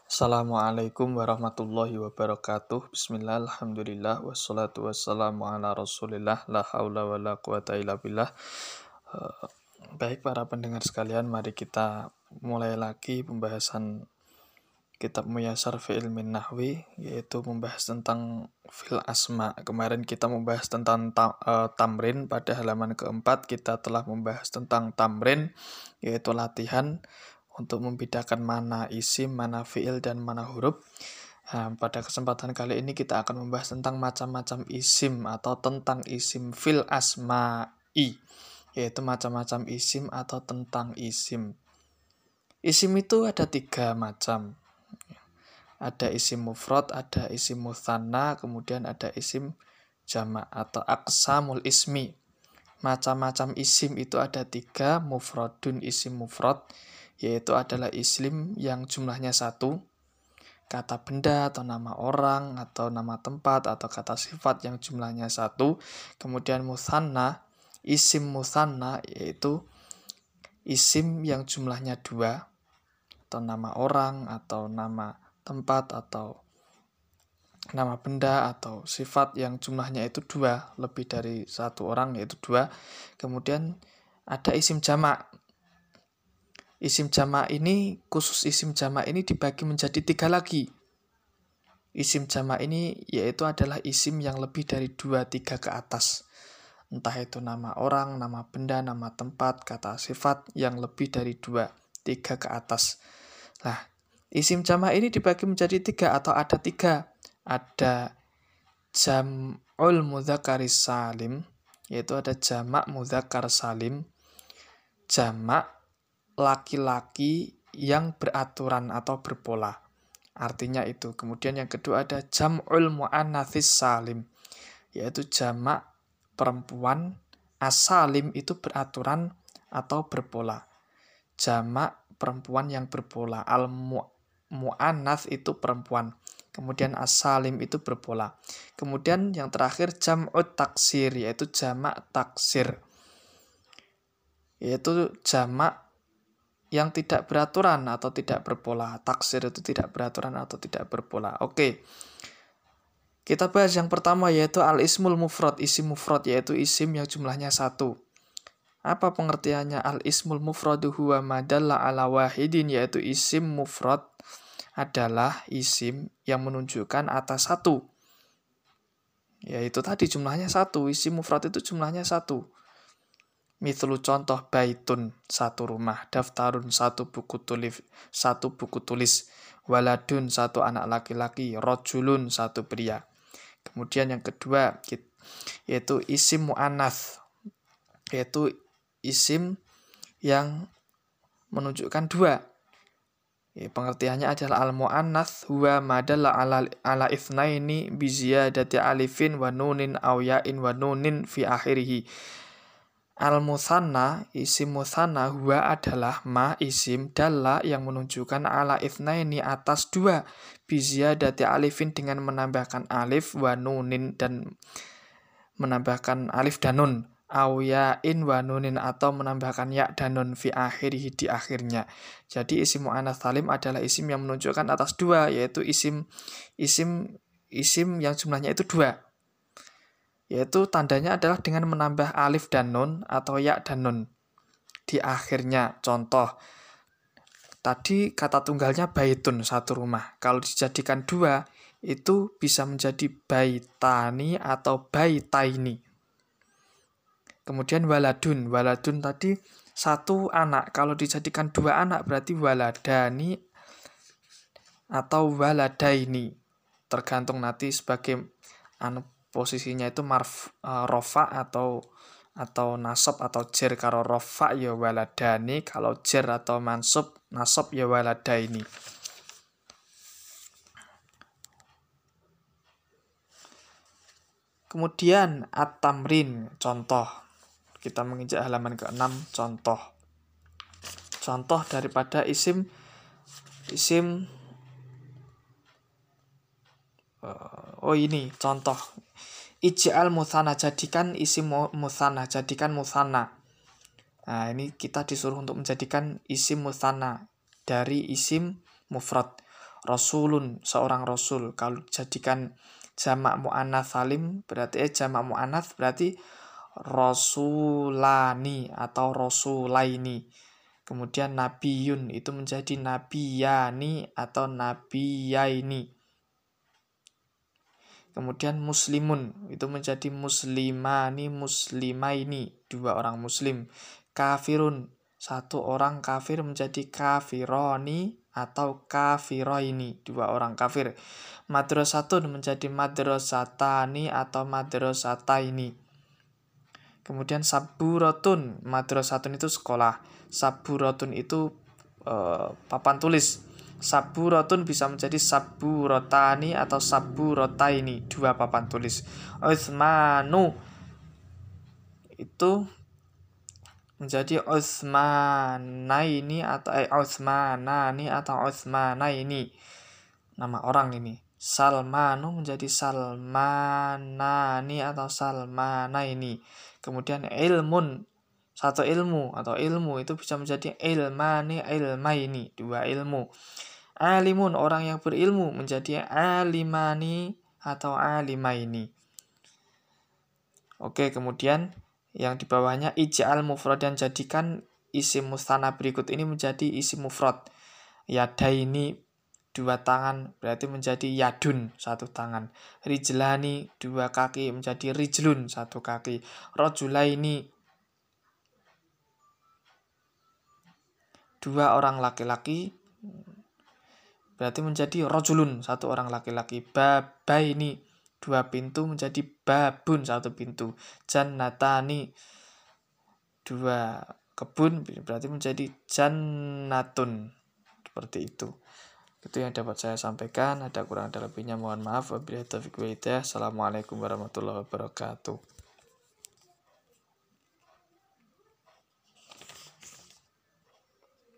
Assalamualaikum warahmatullahi wabarakatuh. Bismillah, alhamdulillah, wassalatu wassalamu ala rasulillah, la haula wa la quwata illa billah. Baik para pendengar sekalian, mari kita mulai lagi pembahasan kitab Muyassar fi ilmin nahwi, yaitu membahas tentang fil asma. Kemarin kita membahas tentang tamrin. Pada halaman keempat kita telah membahas tentang tamrin, yaitu latihan untuk membedakan mana isim, mana fiil, dan mana huruf. Pada kesempatan kali ini kita akan membahas tentang macam-macam isim atau tentang isim fil asma'i, yaitu macam-macam isim atau tentang isim. Isim itu ada 3 macam. Ada isim mufrad, ada isim mutsanna, kemudian ada isim jamak atau aqsamul ismi. Macam-macam isim itu ada 3, mufradun isim mufrad, yaitu adalah isim yang jumlahnya 1, kata benda atau nama orang atau nama tempat atau kata sifat yang jumlahnya 1. Kemudian mutsanna, isim mutsanna yaitu isim yang jumlahnya 2, atau nama orang atau nama tempat atau nama benda atau sifat yang jumlahnya itu 2, lebih dari 1 orang yaitu 2. Kemudian ada isim jamak. Isim jamak ini, khusus isim jamak ini dibagi menjadi 3 lagi. Isim jamak ini yaitu adalah isim yang lebih dari 2-3 ke atas. Entah itu nama orang, nama benda, nama tempat, kata sifat yang lebih dari 2-3 ke atas. Nah, isim jamak ini dibagi menjadi 3 atau ada 3. Ada jam'ul mudzakkaris salim, yaitu ada jamak mudzakkar salim, jamak laki-laki yang beraturan atau berpola. Artinya itu. Kemudian yang kedua ada jam'ul muannatsis salim, yaitu jamak perempuan as-salim itu beraturan atau berpola. Jamak perempuan yang berpola. Al-muannats itu perempuan. Kemudian as-salim itu berpola. Kemudian yang terakhir jam'ut taksir, yaitu jamak taksir, yaitu jamak yang tidak beraturan atau tidak berpola. Taksir itu tidak beraturan atau tidak berpola. Oke. Kita bahas yang pertama yaitu al-ismul mufrad, isim mufrad, yaitu isim yang jumlahnya 1. Apa pengertiannya? Al-ismul mufradu huwa madalla ala wahidin, yaitu isim mufrad adalah isim yang menunjukkan atas 1. Yaitu tadi jumlahnya 1, isim mufrad itu jumlahnya 1. Mithlu contoh baitun, 1 rumah, daftarun, 1 buku tulis, waladun, 1 anak laki-laki, rojulun, 1 pria. Kemudian yang kedua yaitu isim mu'annats, yaitu isim yang menunjukkan 2. Pengertiannya adalah al-mu'annats huwa madalla ala itsnaini bi ziyadati alifin wa nunin aw ya'in wa nunin fi akhirih. Al-mutsanna, isim mutsanna, huwa adalah ma isim dalla yang menunjukkan ala itsnaini atas 2, bi ziyadati alifin dengan menambahkan alif, wa nunin dan menambahkan alif dan nun, aw ya'in wa nunin atau menambahkan ya dan nun fi akhirih di akhirnya. Jadi isim muannats salim adalah isim yang menunjukkan atas 2, yaitu isim yang jumlahnya itu 2. Yaitu tandanya adalah dengan menambah alif dan nun atau ya dan nun di akhirnya. Contoh, tadi kata tunggalnya baitun, 1 rumah. Kalau dijadikan 2, itu bisa menjadi baitani atau baitaini. Kemudian waladun tadi 1 anak. Kalau dijadikan 2 anak berarti waladani atau waladaini. Tergantung nanti sebagai posisinya itu rofa atau nasab atau jer. Kalau rofa ya waladani, kalau jer atau nasab ya waladaini. Kemudian at-tamrin, contoh. Kita menginjak halaman ke-6, contoh. Contoh daripada isim ini contoh. Ij'al mutsanna, jadikan isim mutsanna, jadikan mutsanna. Nah, ini kita disuruh untuk menjadikan isim mutsanna dari isim mufrad. rasulun, seorang rasul. Kalau jadikan jamak muannats salim berarti rasulani atau rasulaini. Kemudian nabiyun itu menjadi nabiyani atau nabiyaini. Kemudian muslimun itu menjadi muslimani, muslimaini, dua orang muslim. Kafirun, satu orang kafir menjadi kafironi atau kafiroini, dua orang kafir. Madrasatun menjadi madrasatani atau madrasataini. Kemudian saburatun, madrasatun itu sekolah, saburatun itu papan tulis. Saburatun bisa menjadi saburotani atau saburotaini, dua papan tulis. Utsmanu itu menjadi Utsmanaini atau Utsmanani atau Utsmanaini, nama orang ini. Salmanu menjadi Salmanani atau Salmanaini. Kemudian ilmun, satu ilmu atau ilmu itu bisa menjadi ilmani, ilmaini, dua ilmu. Alimun, orang yang berilmu, menjadi alimani atau alimaini. Oke, kemudian yang di bawahnya ij'al mufrad, dan jadikan isim mustana berikut ini menjadi isim mufrad. Yadaini, dua tangan, berarti menjadi yadun, satu tangan. Rijlani, dua kaki, menjadi rijlun, satu kaki. Rojulaini, dua orang laki-laki, berarti menjadi rojulun, satu orang laki-laki. Babaini, dua pintu, menjadi babun, satu pintu. Jannatani, dua kebun, berarti menjadi jannatun. Seperti itu. Itu yang dapat saya sampaikan. Ada kurang ada lebihnya mohon maaf. Wabillahi taufiq wal hidayah. Assalamualaikum warahmatullahi wabarakatuh.